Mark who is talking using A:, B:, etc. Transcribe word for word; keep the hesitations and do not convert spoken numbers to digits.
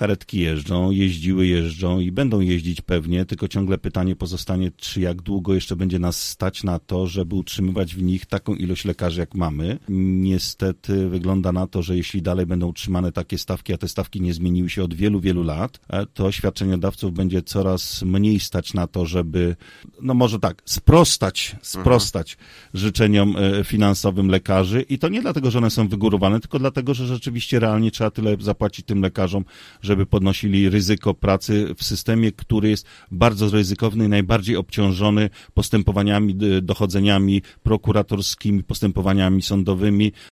A: karetki jeżdżą, jeździły, jeżdżą i będą jeździć pewnie, tylko ciągle pytanie pozostanie, czy jak długo jeszcze będzie nas stać na to, żeby utrzymywać w nich taką ilość lekarzy, jak mamy. Niestety wygląda na to, że jeśli dalej będą utrzymane takie stawki, a te stawki nie zmieniły się od wielu, wielu lat, to świadczeniodawców będzie coraz mniej stać na to, żeby, no może tak, sprostać, sprostać mhm. życzeniom finansowym lekarzy i to nie dlatego, że one są wygórowane, tylko dlatego, że rzeczywiście realnie trzeba tyle zapłacić tym lekarzom, żeby podnosili ryzyko pracy w systemie, który jest bardzo ryzykowny i najbardziej obciążony postępowaniami, dochodzeniami prokuratorskimi, postępowaniami sądowymi.